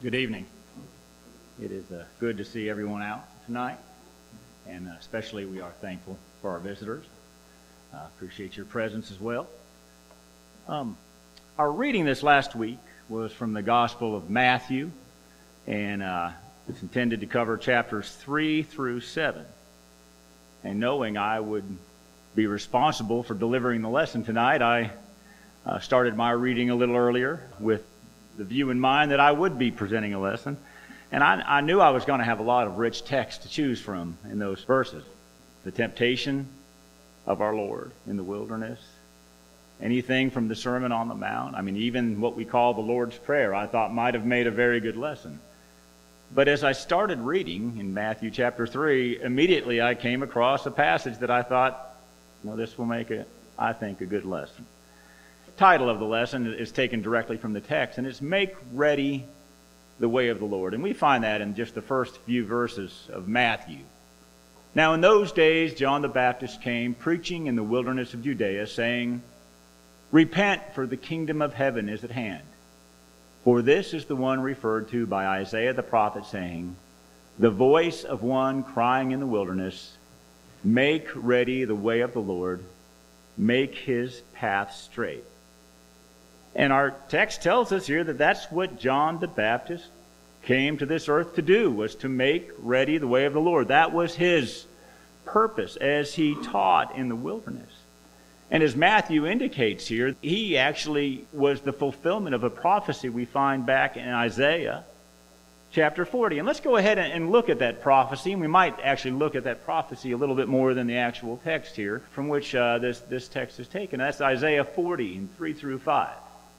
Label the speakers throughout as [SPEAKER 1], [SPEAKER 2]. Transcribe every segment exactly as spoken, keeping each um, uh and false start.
[SPEAKER 1] Good evening. It is uh, good to see everyone out tonight, and uh, especially we are thankful for our visitors. Uh, appreciate your presence as well. Um, our reading this last week was from the Gospel of Matthew, and uh, it's intended to cover chapters three through seven. And knowing I would be responsible for delivering the lesson tonight, I uh, started my reading a little earlier with the view in mind that I would be presenting a lesson. And I, I knew I was going to have a lot of rich text to choose from in those verses. The temptation of our Lord in the wilderness, anything from the Sermon on the Mount, I mean, even what we call the Lord's Prayer, I thought might have made a very good lesson. But as I started reading in Matthew chapter three, immediately I came across a passage that I thought, well, this will make, a, I think, a good lesson. The title of the lesson is taken directly from the text, and it's Make Ready the Way of the Lord. And we find that in just the first few verses of Matthew. Now in those days, John the Baptist came preaching in the wilderness of Judea, saying, Repent, for the kingdom of heaven is at hand. For this is the one referred to by Isaiah the prophet, saying, The voice of one crying in the wilderness, Make ready the way of the Lord, make his path straight. And our text tells us here that that's what John the Baptist came to this earth to do, was to make ready the way of the Lord. That was his purpose as he taught in the wilderness. And as Matthew indicates here, he actually was the fulfillment of a prophecy we find back in Isaiah chapter forty. And let's go ahead and look at that prophecy. And we might actually look at that prophecy a little bit more than the actual text here from which uh, this, this text is taken. That's Isaiah forty, in three through five.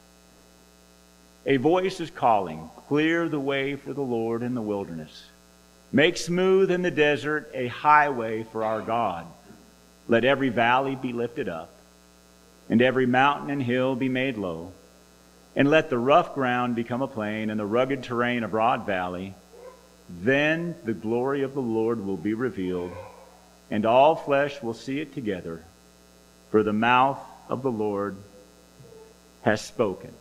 [SPEAKER 1] A voice is calling, Clear the way for the Lord in the wilderness. Make smooth in the desert a highway for our God. Let every valley be lifted up, and every mountain and hill be made low. And let the rough ground become a plain, and the rugged terrain a broad valley. Then the glory of the Lord will be revealed, and all flesh will see it together. For the mouth of the Lord has spoken.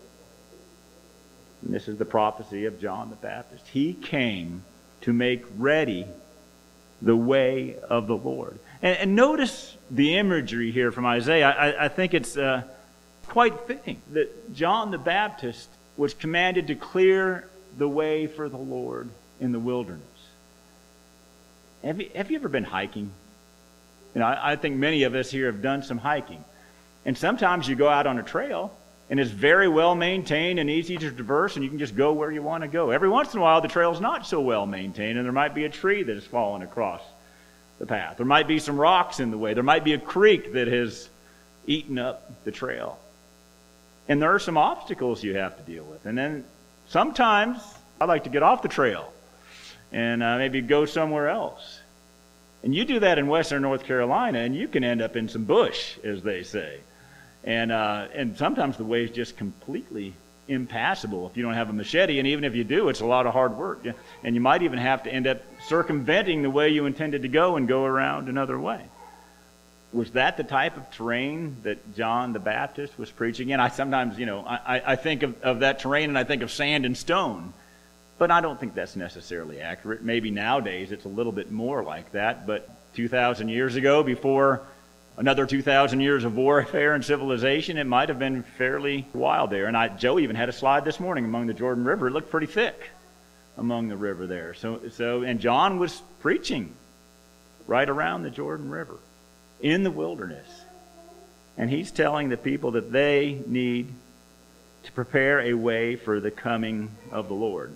[SPEAKER 1] And this is the prophecy of John the Baptist. He came to make ready the way of the Lord. And, and notice the imagery here from Isaiah. I, I think it's uh, quite fitting that John the Baptist was commanded to clear the way for the Lord in the wilderness. Have you, have you ever been hiking? You know, I, I think many of us here have done some hiking. And sometimes you go out on a trail, and it's very well maintained and easy to traverse, and you can just go where you want to go. Every once in a while, the trail's not so well maintained, and there might be a tree that has fallen across the path. There might be some rocks in the way. There might be a creek that has eaten up the trail. And there are some obstacles you have to deal with. And then sometimes I like to get off the trail and uh, maybe go somewhere else. And you do that in western North Carolina, and you can end up in some bush, as they say. And uh, and sometimes the way is just completely impassable if you don't have a machete, and even if you do, it's a lot of hard work. And you might even have to end up circumventing the way you intended to go and go around another way. Was that the type of terrain that John the Baptist was preaching in? I sometimes, you know, I, I think of, of that terrain and I think of sand and stone, but I don't think that's necessarily accurate. Maybe nowadays it's a little bit more like that, but two thousand years ago, before another two thousand years of warfare and civilization, it might have been fairly wild there. And I, Joe even had a slide this morning among the Jordan River. It looked pretty thick among the river there. So, so, and John was preaching right around the Jordan River in the wilderness. And he's telling the people that they need to prepare a way for the coming of the Lord.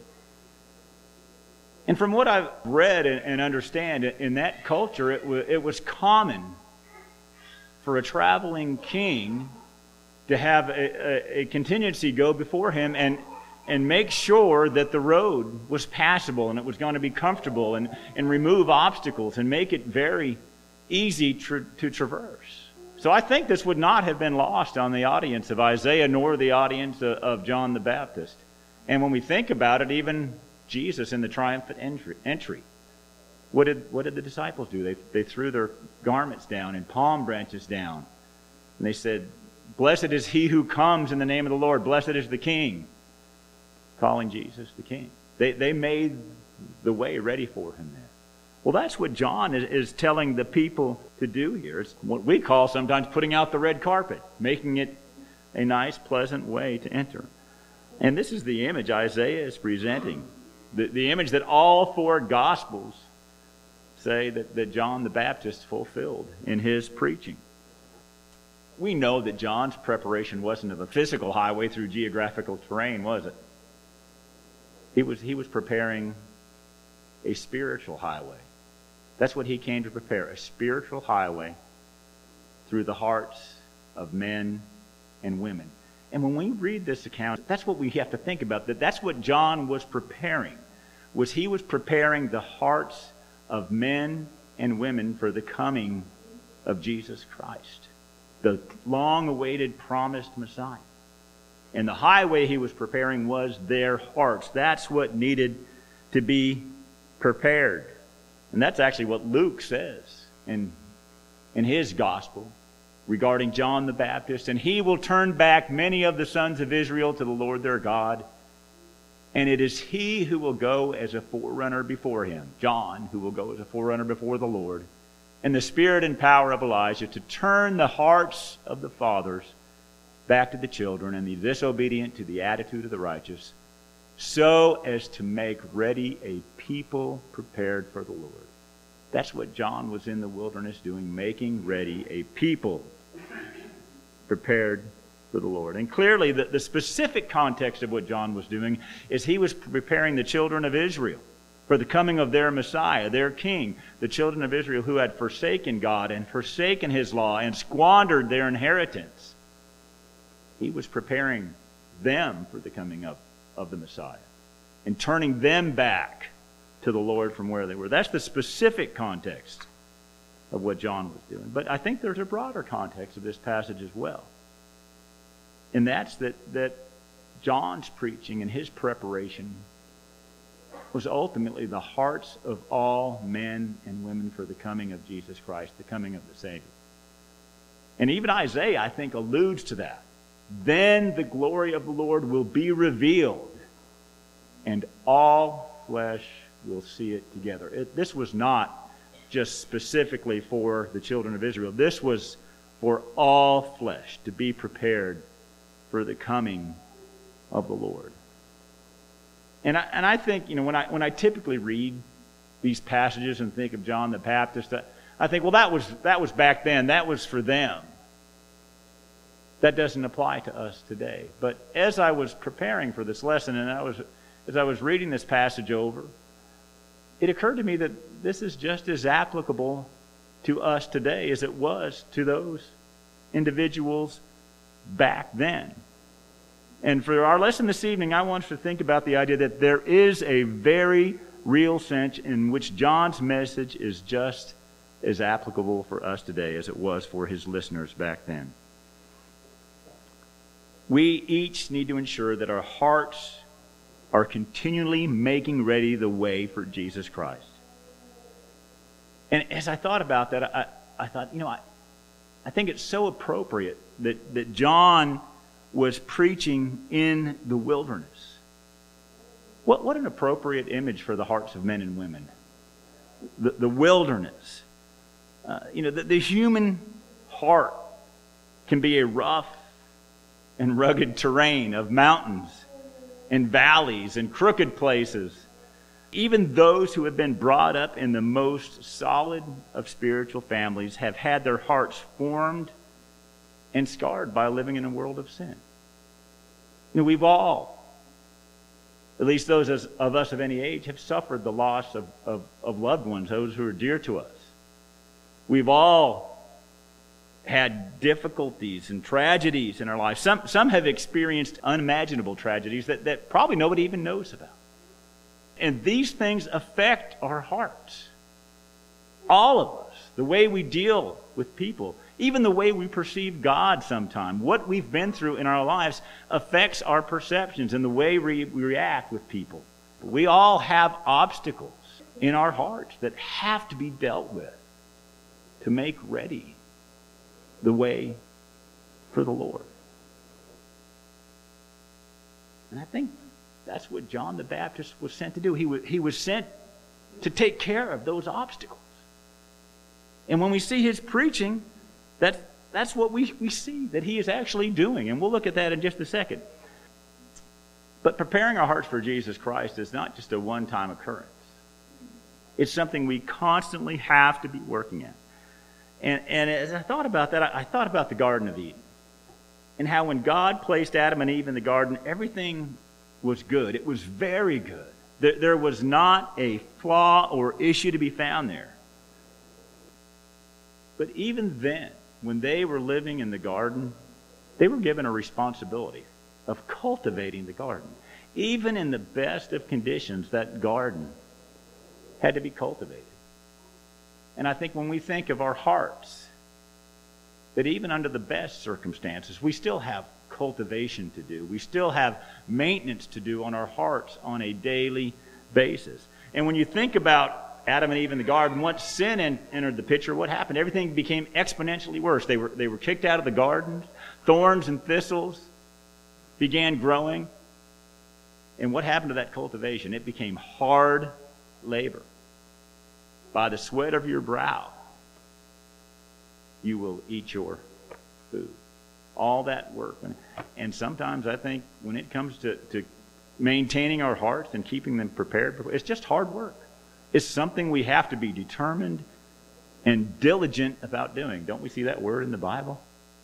[SPEAKER 1] And from what I've read and understand, in that culture, it was, it was common for a traveling king to have a, a, a contingency go before him and, and make sure that the road was passable and it was going to be comfortable, and, and remove obstacles and make it very easy tra- to traverse. So I think this would not have been lost on the audience of Isaiah nor the audience of, of John the Baptist. And when we think about it, even Jesus in the triumphant entry, entry What did what did the disciples do? They they threw their garments down and palm branches down. And they said, Blessed is he who comes in the name of the Lord. Blessed is the King. Calling Jesus the King. They, they made the way ready for him there. Well, that's what John is, is telling the people to do here. It's what we call sometimes putting out the red carpet, making it a nice, pleasant way to enter. And this is the image Isaiah is presenting. The, the image that all four Gospels say that, that John the Baptist fulfilled in his preaching. We know that John's preparation wasn't of a physical highway through geographical terrain, was it? He was, he was preparing a spiritual highway. That's what he came to prepare, a spiritual highway through the hearts of men and women. And when we read this account, that's what we have to think about. That that's what John was preparing. Was he was preparing the hearts of men and women for the coming of Jesus Christ, the long-awaited, promised Messiah. And the highway he was preparing was their hearts. That's what needed to be prepared. And that's actually what Luke says in, in his gospel regarding John the Baptist. And he will turn back many of the sons of Israel to the Lord their God. And it is he who will go as a forerunner before him, John, who will go as a forerunner before the Lord, in the spirit and power of Elijah, to turn the hearts of the fathers back to the children and the disobedient to the attitude of the righteous, so as to make ready a people prepared for the Lord. That's what John was in the wilderness doing, making ready a people prepared for the Lord. And clearly the, the specific context of what John was doing is he was preparing the children of Israel for the coming of their Messiah, their King, the children of Israel who had forsaken God and forsaken his law and squandered their inheritance. He was preparing them for the coming of, of the Messiah and turning them back to the Lord from where they were. That's the specific context of what John was doing. But I think there's a broader context of this passage as well. And that's that, that John's preaching and his preparation was ultimately the hearts of all men and women for the coming of Jesus Christ, the coming of the Savior. And even Isaiah, I think, alludes to that. Then the glory of the Lord will be revealed, and all flesh will see it together. It, this was not just specifically for the children of Israel. This was for all flesh to be prepared for the coming of the Lord. And I, and I think, you know, when I when I typically read these passages and think of John the Baptist, I, I think, well, that was that was back then. That was for them. That doesn't apply to us today. But as I was preparing for this lesson, and I was as I was reading this passage over, it occurred to me that this is just as applicable to us today as it was to those individuals back then. And for our lesson this evening, I want us to think about the idea that there is a very real sense in which John's message is just as applicable for us today as it was for his listeners back then. We each need to ensure that our hearts are continually making ready the way for Jesus Christ. And as I thought about that, I, I thought, you know, I, I think it's so appropriate that, that John was preaching in the wilderness. What, what an appropriate image for the hearts of men and women. The, the wilderness. Uh, you know, the, the human heart can be a rough and rugged terrain of mountains and valleys and crooked places. Even those who have been brought up in the most solid of spiritual families have had their hearts formed and scarred by living in a world of sin. You know, we've all, at least those of us of any age, have suffered the loss of, of, of loved ones, those who are dear to us. We've all had difficulties and tragedies in our lives. Some, some have experienced unimaginable tragedies that, that probably nobody even knows about. And these things affect our hearts. All of us. The way we deal with people. Even the way we perceive God sometimes. What we've been through in our lives affects our perceptions and the way we, we react with people. We all have obstacles in our hearts that have to be dealt with to make ready the way for the Lord. And I think That's what John the Baptist was sent to do. He was, he was sent to take care of those obstacles. And when we see his preaching, that, that's what we, we see that he is actually doing. And we'll look at that in just a second. But preparing our hearts for Jesus Christ is not just a one-time occurrence. It's something we constantly have to be working at. And, and as I thought about that, I, I thought about the Garden of Eden. And how when God placed Adam and Eve in the garden, everything was good. It was very good. There, there was not a flaw or issue to be found there. But even then, when they were living in the garden, they were given a responsibility of cultivating the garden. Even in the best of conditions, that garden had to be cultivated. And I think when we think of our hearts, that even under the best circumstances, we still have cultivation to do. We still have maintenance to do on our hearts on a daily basis. And when you think about Adam and Eve in the garden, once sin en- entered the picture, what happened? Everything became exponentially worse. They were, they were kicked out of the garden. Thorns and thistles began growing. And what happened to that cultivation? It became hard labor. By the sweat of your brow, you will eat your food. All that work. And sometimes I think when it comes to, to maintaining our hearts and keeping them prepared, it's just hard work. It's something we have to be determined and diligent about doing. Don't we see that word in the Bible?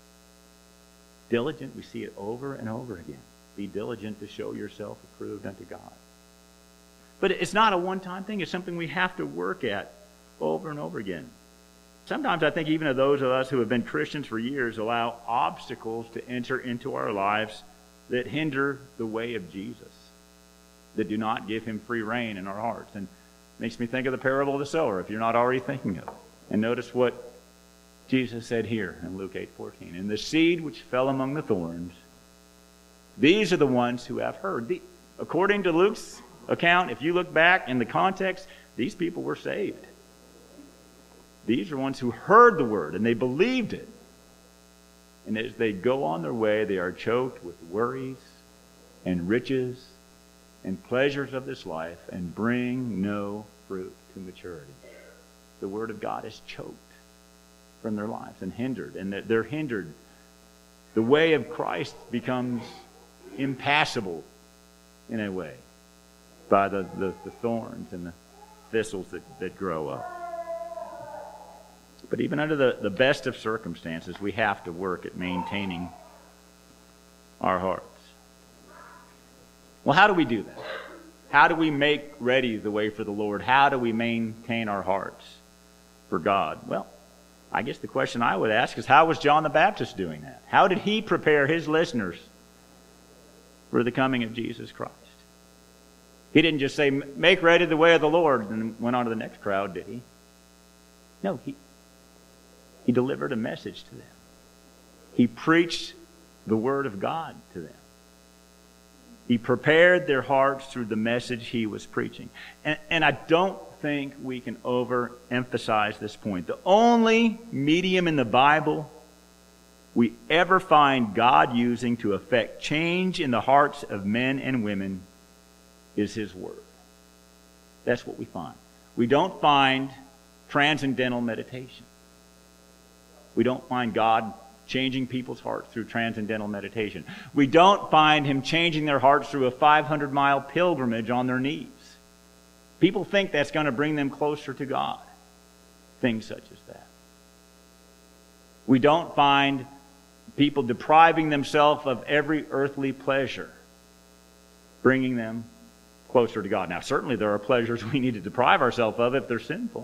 [SPEAKER 1] Diligent, we see it over and over again. Be diligent to show yourself approved unto God. But it's not a one-time thing. It's something we have to work at over and over again. Sometimes I think even of those of us who have been Christians for years allow obstacles to enter into our lives that hinder the way of Jesus, that do not give him free rein in our hearts. And it makes me think of the parable of the sower, if you're not already thinking of it. And notice what Jesus said here in Luke eight fourteen. And the seed which fell among the thorns, these are the ones who have heard. The, according to Luke's account, if you look back in the context, these people were saved. These are ones who heard the word and they believed it. And as they go on their way, they are choked with worries and riches and pleasures of this life and bring no fruit to maturity. The word of God is choked from their lives and hindered. And they're hindered. The way of Christ becomes impassable in a way by the, the, the thorns and the thistles that, that grow up. But even under the, the best of circumstances, we have to work at maintaining our hearts. Well, how do we do that? How do we make ready the way for the Lord? How do we maintain our hearts for God? Well, I guess the question I would ask is, how was John the Baptist doing that? How did he prepare his listeners for the coming of Jesus Christ? He didn't just say, make ready the way of the Lord, and went on to the next crowd, did he? No, he... He delivered a message to them. He preached the word of God to them. He prepared their hearts through the message he was preaching. And, and I don't think we can overemphasize this point. The only medium in the Bible we ever find God using to effect change in the hearts of men and women is his word. That's what we find. We don't find transcendental meditation. We don't find God changing people's hearts through transcendental meditation. We don't find him changing their hearts through a five hundred mile pilgrimage on their knees. People think that's going to bring them closer to God. Things such as that. We don't find people depriving themselves of every earthly pleasure, bringing them closer to God. Now, certainly there are pleasures we need to deprive ourselves of if they're sinful.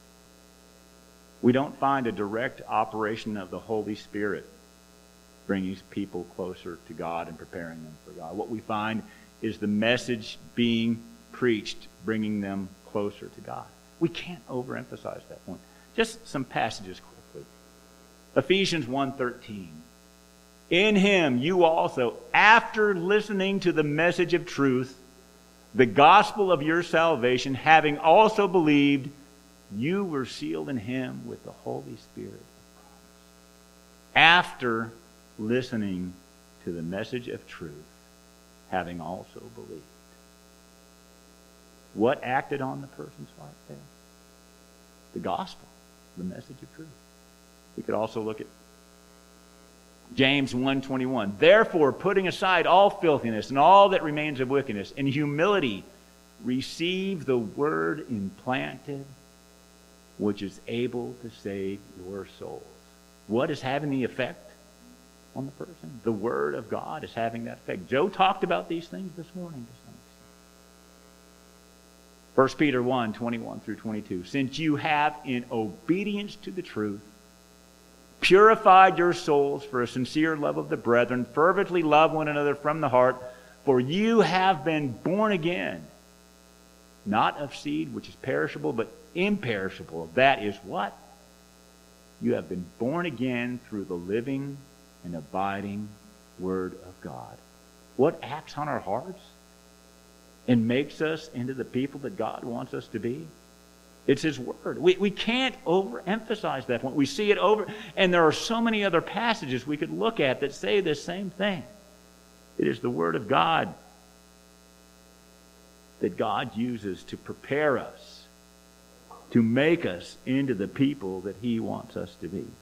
[SPEAKER 1] We don't find a direct operation of the Holy Spirit bringing people closer to God and preparing them for God. What we find is the message being preached, bringing them closer to God. We can't overemphasize that point. Just some passages quickly. Ephesians one thirteen. In him you also, after listening to the message of truth, the gospel of your salvation, having also believed, you were sealed in him with the Holy Spirit. After listening to the message of truth, having also believed. What acted on the person's heart there? The gospel, the message of truth. We could also look at James one twenty-one. Therefore, putting aside all filthiness and all that remains of wickedness, in humility receive the word implanted, which is able to save your souls. What is having the effect on the person? The word of God is having that effect. Joe talked about these things this morning to some extent. First Peter one twenty-one through twenty-two. Since you have, in obedience to the truth, purified your souls for a sincere love of the brethren, fervently love one another from the heart, for you have been born again, not of seed which is perishable, but imperishable. That is what? You have been born again through the living and abiding Word of God. What acts on our hearts and makes us into the people that God wants us to be? It's His Word. We, we can't overemphasize that point. We see it over, and there are so many other passages we could look at that say this same thing. It is the Word of God that God uses to prepare us, to make us into the people that He wants us to be.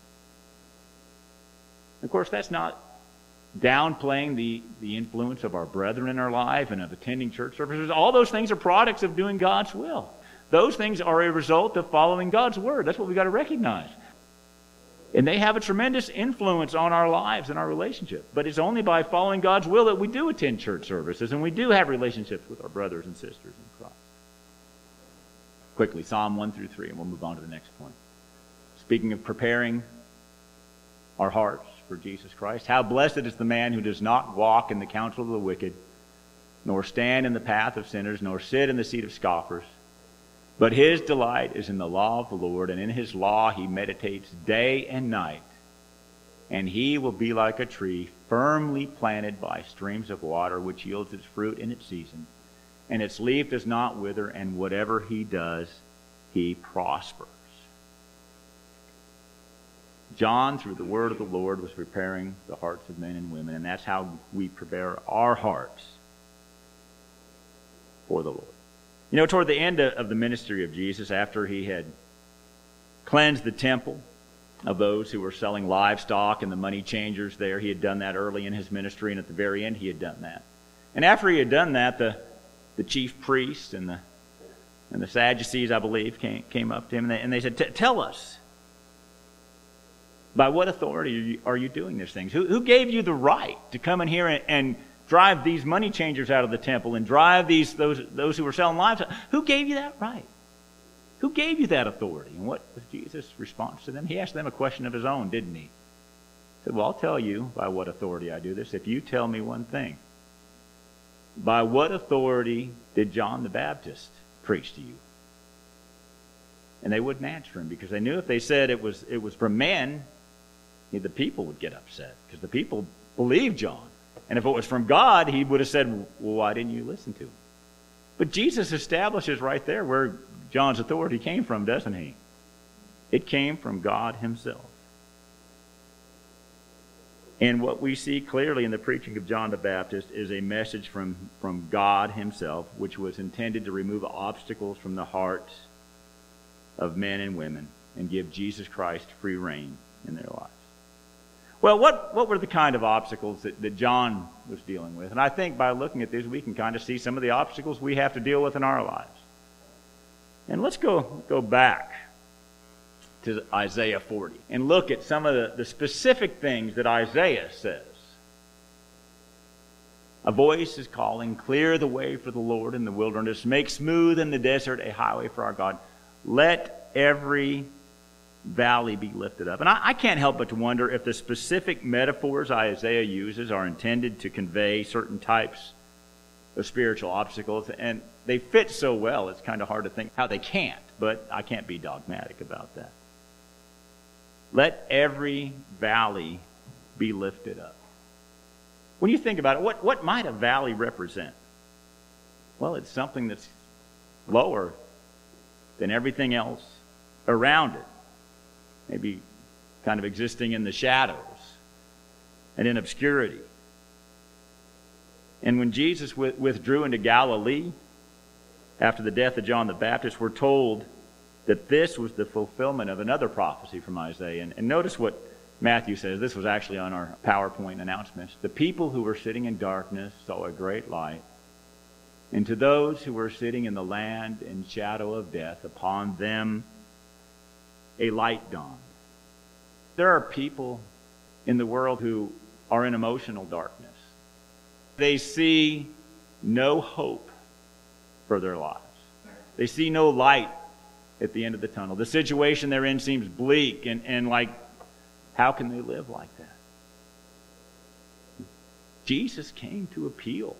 [SPEAKER 1] Of course, that's not downplaying the, the influence of our brethren in our life and of attending church services. All those things are products of doing God's will. Those things are a result of following God's Word. That's what we've got to recognize. And they have a tremendous influence on our lives and our relationship. But it's only by following God's will that we do attend church services and we do have relationships with our brothers and sisters in Christ. Quickly, Psalm one through three, and we'll move on to the next point. Speaking of preparing our hearts for Jesus Christ, how blessed is the man who does not walk in the counsel of the wicked, nor stand in the path of sinners, nor sit in the seat of scoffers. But his delight is in the law of the Lord, and in his law he meditates day and night. And he will be like a tree firmly planted by streams of water, which yields its fruit in its season. And its leaf does not wither, and whatever he does, he prospers. John, through the word of the Lord, was preparing the hearts of men and women, and that's how we prepare our hearts for the Lord. You know, toward the end of the ministry of Jesus, after he had cleansed the temple of those who were selling livestock and the money changers there, he had done that early in his ministry, and at the very end he had done that. And after he had done that, the, the chief priests and the and the Sadducees, I believe, came, came up to him, and they, and they said, tell us, by what authority are you, are you doing these things? Who, who gave you the right to come in here and, and drive these money changers out of the temple and drive these those those who were selling livestock? Who gave you that right? Who gave you that authority? And what was Jesus' response to them? He asked them a question of his own, didn't he? He said, well, I'll tell you by what authority I do this if you tell me one thing. By what authority did John the Baptist preach to you? And they wouldn't answer him, because they knew if they said it was it was from men, the people would get upset, because the people believed John. And if it was from God, he would have said, well, why didn't you listen to him? But Jesus establishes right there where John's authority came from, doesn't he? It came from God himself. And what we see clearly in the preaching of John the Baptist is a message from, from God himself, which was intended to remove obstacles from the hearts of men and women and give Jesus Christ free reign in their lives. Well, what, what were the kind of obstacles that, that John was dealing with? And I think by looking at this, we can kind of see some of the obstacles we have to deal with in our lives. And let's go, go back to Isaiah forty and look at some of the, the specific things that Isaiah says. A voice is calling, clear the way for the Lord in the wilderness, make smooth in the desert a highway for our God. Let every valley be lifted up. And I, I can't help but to wonder if the specific metaphors Isaiah uses are intended to convey certain types of spiritual obstacles, and they fit so well, it's kind of hard to think how they can't, but I can't be dogmatic about that. Let every valley be lifted up. When you think about it, what, what might a valley represent? Well, it's something that's lower than everything else around it. Maybe kind of existing in the shadows and in obscurity. And when Jesus withdrew into Galilee after the death of John the Baptist, we're told that this was the fulfillment of another prophecy from Isaiah. And, and notice what Matthew says. This was actually on our PowerPoint announcements. The people who were sitting in darkness saw a great light. And to those who were sitting in the land in shadow of death, upon them a light dawned. There are people in the world who are in emotional darkness. They see no hope for their lives. They see no light at the end of the tunnel. The situation they're in seems bleak and, and like, how can they live like that? Jesus came to appeal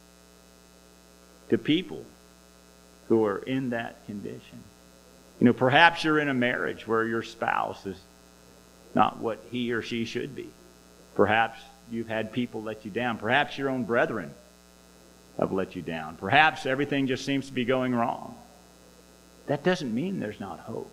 [SPEAKER 1] to people who are in that condition. You know, perhaps you're in a marriage where your spouse is not what he or she should be. Perhaps you've had people let you down. Perhaps your own brethren have let you down. Perhaps everything just seems to be going wrong. That doesn't mean there's not hope.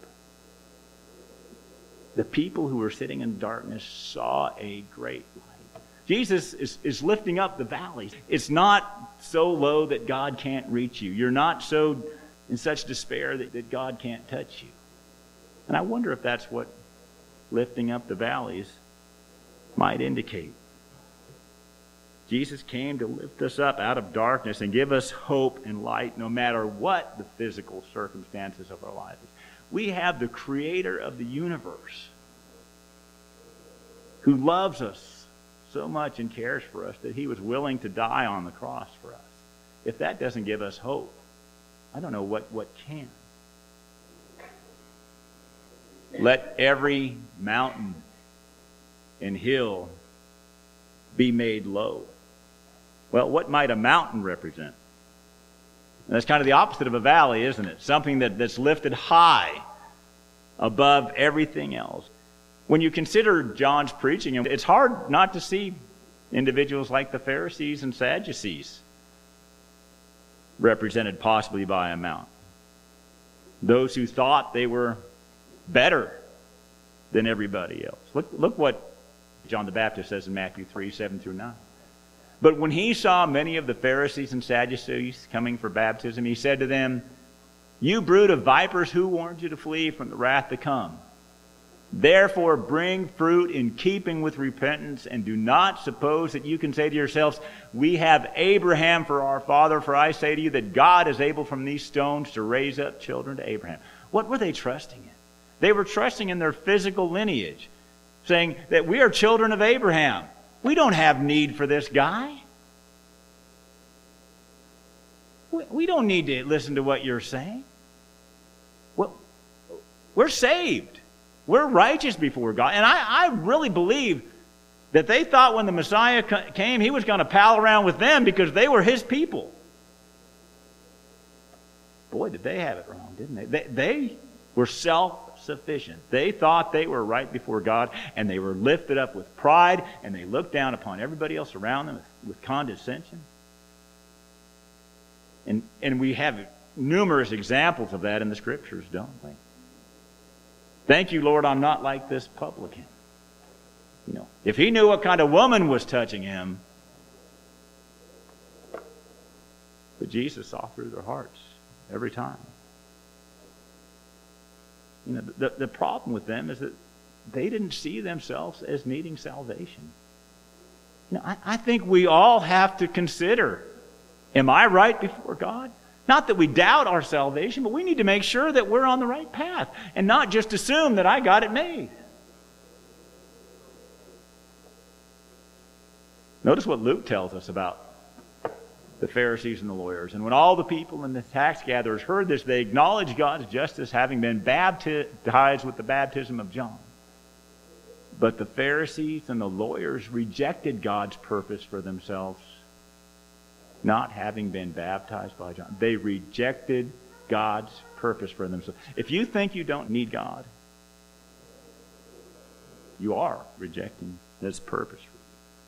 [SPEAKER 1] The people who were sitting in darkness saw a great light. Jesus is, is lifting up the valleys. It's not so low that God can't reach you. You're not so in such despair that, that God can't touch you. And I wonder if that's what lifting up the valleys might indicate. Jesus came to lift us up out of darkness and give us hope and light no matter what the physical circumstances of our lives. We have the Creator of the universe who loves us so much and cares for us that He was willing to die on the cross for us. If that doesn't give us hope, I don't know what, what can. Let every mountain and hill be made low. Well, what might a mountain represent? And that's kind of the opposite of a valley, isn't it? Something that, that's lifted high above everything else. When you consider John's preaching, it's hard not to see individuals like the Pharisees and Sadducees represented possibly by a mountain. Those who thought they were better than everybody else. Look, look what John the Baptist says in Matthew three, seven through nine. But when he saw many of the Pharisees and Sadducees coming for baptism, he said to them, "You brood of vipers, who warned you to flee from the wrath to come? Therefore bring fruit in keeping with repentance, and do not suppose that you can say to yourselves, 'We have Abraham for our father,' for I say to you that God is able from these stones to raise up children to Abraham." What were they trusting in? They were trusting in their physical lineage, saying that we are children of Abraham. We don't have need for this guy. We don't need to listen to what you're saying. Well, we're saved. We're righteous before God. And I, I really believe that they thought when the Messiah came, He was going to pal around with them because they were His people. Boy, did they have it wrong, didn't they? They, they were self-sufficient. They thought they were right before God, and they were lifted up with pride, and they looked down upon everybody else around them with, with condescension. And, and we have numerous examples of that in the Scriptures, don't we? Thank you, Lord, I'm not like this publican. You know, if he knew what kind of woman was touching him. But Jesus saw through their hearts every time. You know, the, the problem with them is that they didn't see themselves as needing salvation. You know, I, I think we all have to consider, am I right before God? Not that we doubt our salvation, but we need to make sure that we're on the right path and not just assume that I got it made. Notice what Luke tells us about the Pharisees and the lawyers. "And when all the people and the tax gatherers heard this, they acknowledged God's justice, having been baptized with the baptism of John. But the Pharisees and the lawyers rejected God's purpose for themselves, not having been baptized by John." They rejected God's purpose for themselves. If you think you don't need God, you are rejecting His purpose for you.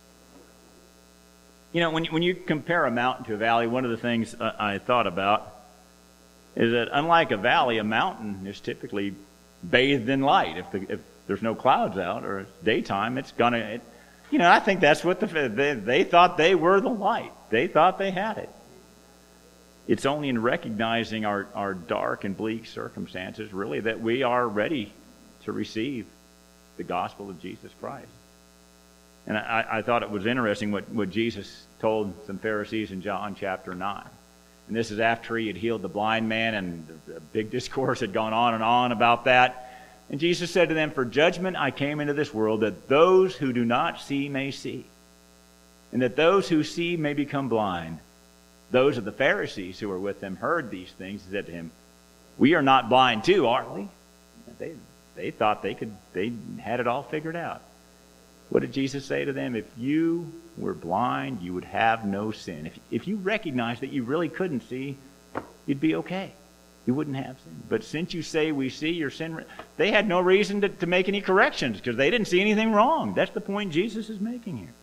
[SPEAKER 1] You know, when you, when you compare a mountain to a valley, one of the things uh, I thought about is that unlike a valley, a mountain is typically bathed in light. If, the, if there's no clouds out or it's daytime, it's gonna. It, you know, I think that's what the they, they thought they were the light. They thought they had it. It's only in recognizing our, our dark and bleak circumstances, really, that we are ready to receive the gospel of Jesus Christ. And I, I thought it was interesting what, what Jesus told some Pharisees in John chapter nine. And this is after he had healed the blind man, and a big discourse had gone on and on about that. And Jesus said to them, "For judgment I came into this world, that those who do not see may see, and that those who see may become blind." Those of the Pharisees who were with him heard these things and said to him, "We are not blind too, are we?" They, they thought they could, they had it all figured out. What did Jesus say to them? If you were blind, you would have no sin. If, if you recognized that you really couldn't see, you'd be okay. You wouldn't have sin. But since you say we see, your sin, they had no reason to, to make any corrections because they didn't see anything wrong. That's the point Jesus is making here.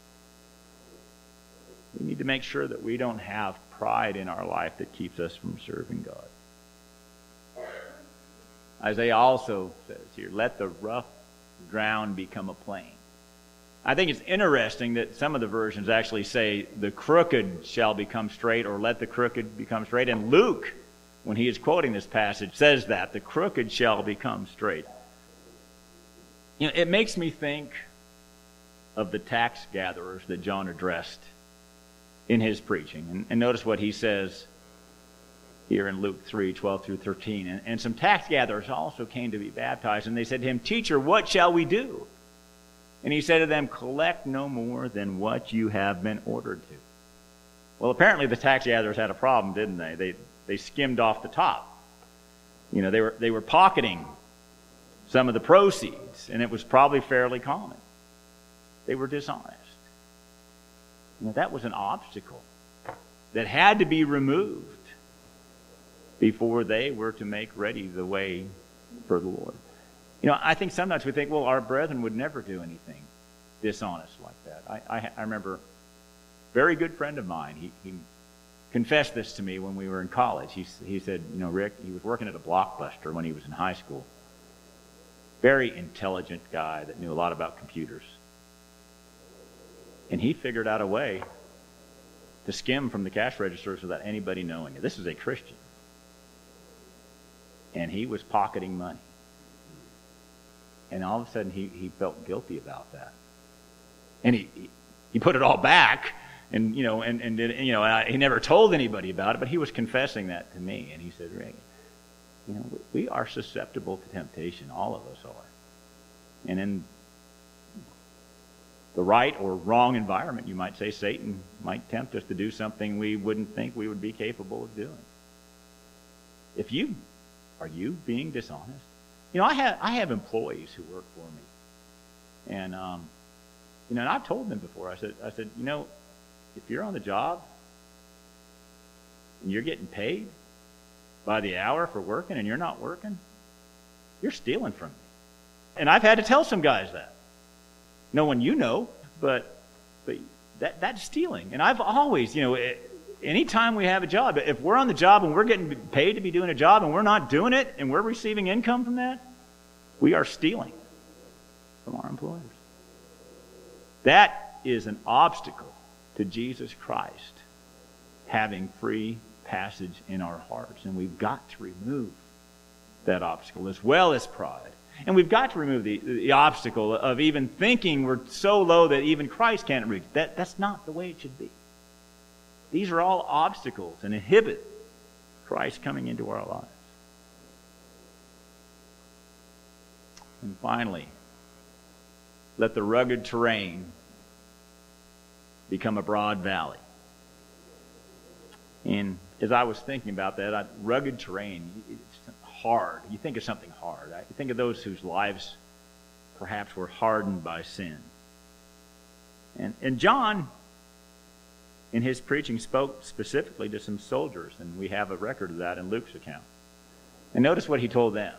[SPEAKER 1] We need to make sure that we don't have pride in our life that keeps us from serving God. Isaiah also says here, "Let the rough ground become a plain." I think it's interesting that some of the versions actually say, "The crooked shall become straight," or "Let the crooked become straight." And Luke, when he is quoting this passage, says that, "The crooked shall become straight." You know, it makes me think of the tax gatherers that John addressed in his preaching. And, and notice what he says here in Luke three, twelve through thirteen. And, and some tax gatherers also came to be baptized, and they said to him, "Teacher, what shall we do?" And he said to them, "Collect no more than what you have been ordered to." Well, apparently the tax gatherers had a problem, didn't they? They they skimmed off the top. You know, they were they were pocketing some of the proceeds, and it was probably fairly common. They were dishonest. You know, that was an obstacle that had to be removed before they were to make ready the way for the Lord. You know, I think sometimes we think, well, our brethren would never do anything dishonest like that. I, I, I remember a very good friend of mine, he, he confessed this to me when we were in college. He, he said, you know, Rick, he was working at a Blockbuster when he was in high school. Very intelligent guy that knew a lot about computers. And he figured out a way to skim from the cash registers without anybody knowing it. This is a Christian. And he was pocketing money. And all of a sudden, he, he felt guilty about that. And he, he he put it all back, and you know, and and did, you know, I, he never told anybody about it. But he was confessing that to me, and he said, "Rick, you know, we are susceptible to temptation. All of us are. And in the right or wrong environment, you might say, Satan might tempt us to do something we wouldn't think we would be capable of doing. If you are you being dishonest?" You know, I have I have employees who work for me, and um, you know, and I've told them before. I said, I said, you know, if you're on the job and you're getting paid by the hour for working, and you're not working, you're stealing from me. And I've had to tell some guys that. No one you know, but but that that's stealing. And I've always, you know, it, anytime we have a job, if we're on the job and we're getting paid to be doing a job and we're not doing it and we're receiving income from that, we are stealing from our employers. That is an obstacle to Jesus Christ having free passage in our hearts. And we've got to remove that obstacle as well as pride. And we've got to remove the, the obstacle of even thinking we're so low that even Christ can't reach. That, that's not the way it should be. These are all obstacles and inhibit Christ coming into our lives. And finally, let the rugged terrain become a broad valley. And as I was thinking about that, I, rugged terrain, it's hard. You think of something hard. I think of those whose lives perhaps were hardened by sin. And, and John, in his preaching, spoke specifically to some soldiers, and we have a record of that in Luke's account. And notice what he told them.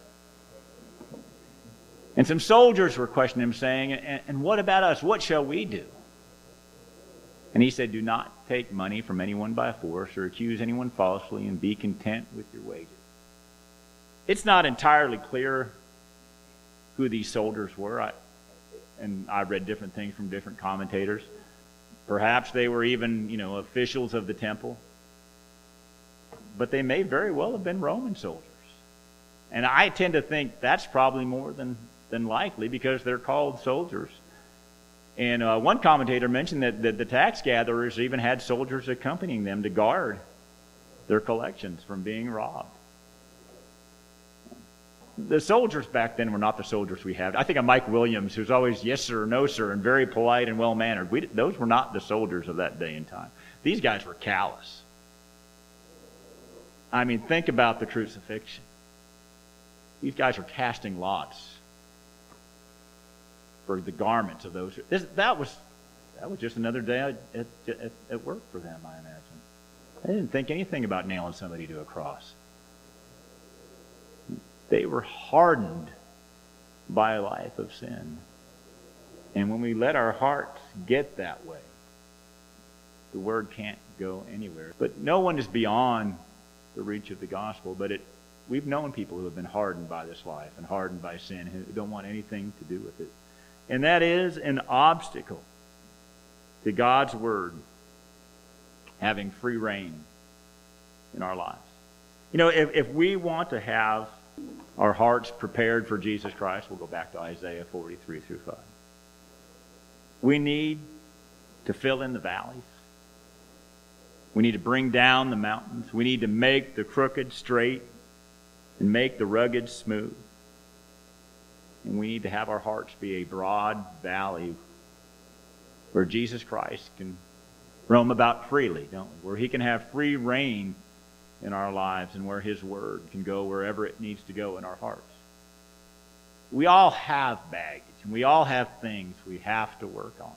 [SPEAKER 1] And some soldiers were questioning him, saying, and, and what about us? What shall we do? And he said, do not take money from anyone by force or accuse anyone falsely, and be content with your wages. It's not entirely clear who these soldiers were, I, and I read different things from different commentators. Perhaps they were even, you know, officials of the temple. but they may very well have been Roman soldiers. And I tend to think that's probably more than, than likely because they're called soldiers. And uh, one commentator mentioned that, that the tax gatherers even had soldiers accompanying them to guard their collections from being robbed. The soldiers back then were not the soldiers we have. I think of Mike Williams, who's always yes sir, no sir, and very polite and well-mannered. We, those were not the soldiers of that day and time. These guys were callous. I mean, think about the crucifixion. These guys were casting lots for the garments of those. This, that was that was just another day at, at, at work for them, I imagine. They didn't think anything about nailing somebody to a cross. They were hardened by a life of sin. And when we let our hearts get that way, the word can't go anywhere. But no one is beyond the reach of the gospel. But it, we've known people who have been hardened by this life and hardened by sin, who don't want anything to do with it. And that is an obstacle to God's word having free reign in our lives. You know, if, if we want to have our hearts prepared for Jesus Christ, we'll go back to Isaiah forty-three through five. We need to fill in the valleys. We need to bring down the mountains. We need to make the crooked straight and make the rugged smooth. And we need to have our hearts be a broad valley where Jesus Christ can roam about freely, don't we? Where he can have free reign in our lives and where his word can go wherever it needs to go in our hearts. We all have baggage and we all have things we have to work on.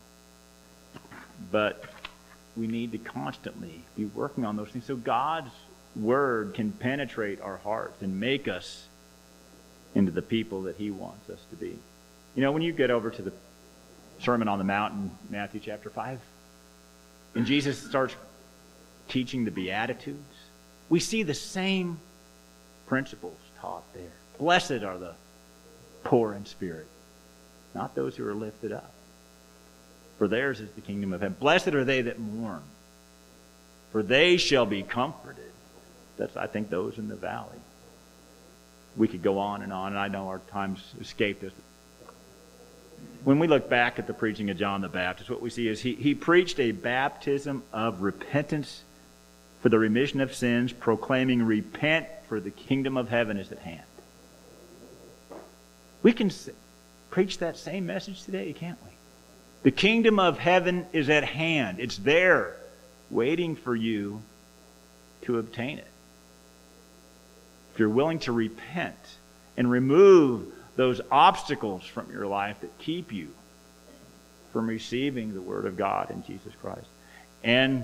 [SPEAKER 1] But we need to constantly be working on those things so God's word can penetrate our hearts and make us into the people that he wants us to be. You know, when you get over to the Sermon on the Mount in Matthew chapter five, and Jesus starts teaching the Beatitudes, we see the same principles taught there. Blessed are the poor in spirit, not those who are lifted up, for theirs is the kingdom of heaven. Blessed are they that mourn, for they shall be comforted. That's, I think, those in the valley. We could go on and on, and I know our time's escaped us. When we look back at the preaching of John the Baptist, what we see is he, he preached a baptism of repentance for the remission of sins, proclaiming, repent, for the kingdom of heaven is at hand. We can preach that same message today, can't we? The kingdom of heaven is at hand. It's there, waiting for you to obtain it. If you're willing to repent and remove those obstacles from your life that keep you from receiving the word of God in Jesus Christ. And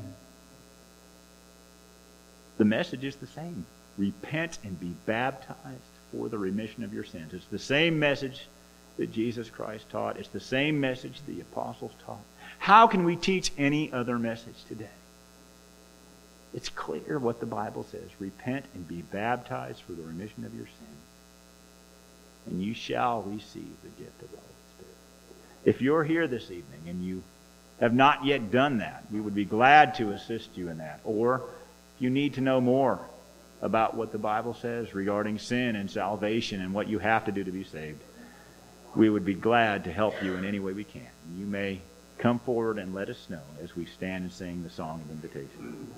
[SPEAKER 1] the message is the same. Repent and be baptized for the remission of your sins. It's the same message that Jesus Christ taught. It's the same message the apostles taught. How can we teach any other message today? It's clear what the Bible says. Repent and be baptized for the remission of your sins, and you shall receive the gift of the Holy Spirit. If you're here this evening and you have not yet done that, we would be glad to assist you in that. Or if you need to know more about what the Bible says regarding sin and salvation and what you have to do to be saved, we would be glad to help you in any way we can. You may come forward and let us know as we stand and sing the song of invitation.